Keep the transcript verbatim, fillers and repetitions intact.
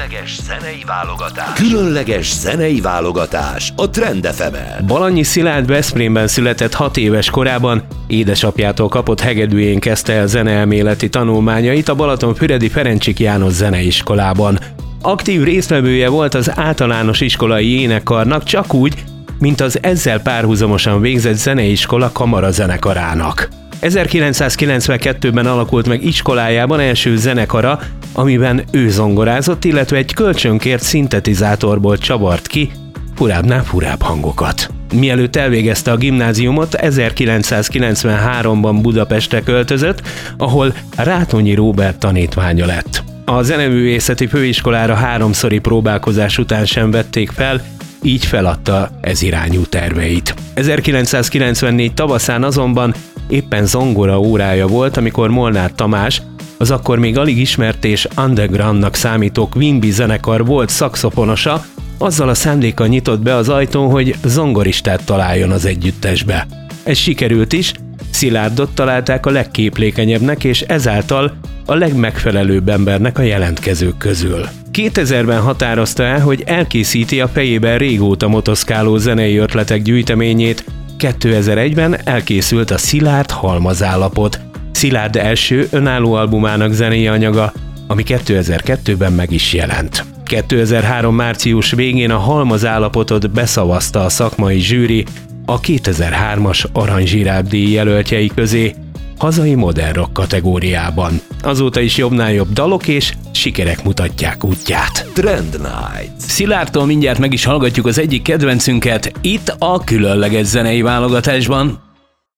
Különleges zenei válogatás. Különleges zenei válogatás a Trend ef emen. Balanyi Szilárd Veszprémben született hat éves korában, édesapjától kapott hegedűjén kezdte el zeneelméleti tanulmányait a Balatonfüredi Ferencsik János Zeneiskolában. Aktív résztvevője volt az általános iskolai énekkarnak, csak úgy, mint az ezzel párhuzamosan végzett zeneiskola kamarazenekarának. ezerkilencszázkilencvenkettőben alakult meg iskolájában első zenekara, amiben ő zongorázott, illetve egy kölcsönkért szintetizátorból csavart ki furábbnál furább hangokat. Mielőtt elvégezte a gimnáziumot, ezerkilencszázkilencvenháromban Budapestre költözött, ahol Rátonyi Róbert tanítványa lett. A zeneművészeti főiskolára háromszori próbálkozás után sem vették fel, így feladta ez irányú terveit. ezerkilencszázkilencvennégy tavaszán azonban éppen zongora órája volt, amikor Molnár Tamás, az akkor még alig ismert és undergroundnak számító Quimby zenekar volt szaxofonosa, azzal a szándékkal nyitott be az ajtón, hogy zongoristát találjon az együttesbe. Ez sikerült is, Szilárdot találták a legképlékenyebbnek és ezáltal a legmegfelelőbb embernek a jelentkezők közül. kétezerben határozta el, hogy elkészíti a fejében régóta motoszkáló zenei ötletek gyűjteményét, kétezer-egyben elkészült a Szilárd halmazállapot, Szilárd első önálló albumának zenei anyaga, ami kétezer-kettőben meg is jelent. kétezer-három március végén a halmazállapotot beszavazta a szakmai zsűri a kétezer-hármas Arany Zsiráf-díj jelöltjei közé, hazai modern rock kategóriában. Azóta is jobbnál jobb dalok és sikerek mutatják útját. Trend Night. Szilárdtól mindjárt meg is hallgatjuk az egyik kedvencünket itt a különleges zenei válogatásban.